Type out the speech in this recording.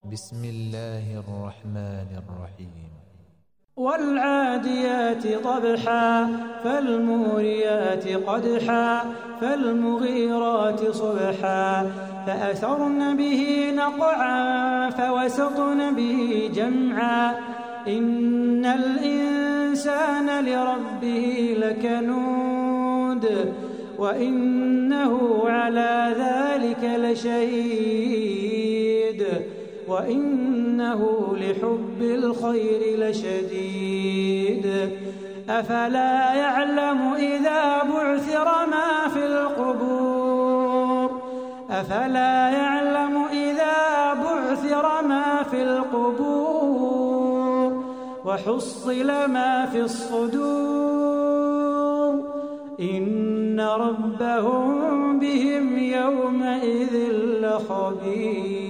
بسم الله الرحمن الرحيم والعاديات ضبحا فالموريات قدحا فالمغيرات صبحا فأثرن به نقعا فوسطن به جمعا إن الإنسان لربه لكنود وإنه على ذلك لشهيد وإنه لحب الخير لشديد أفلا يعلم إذا بعثر ما في القبور أفلا يعلم إذا بعثر ما في القبور وحصل ما في الصدور إن ربهم بهم يومئذ لخبير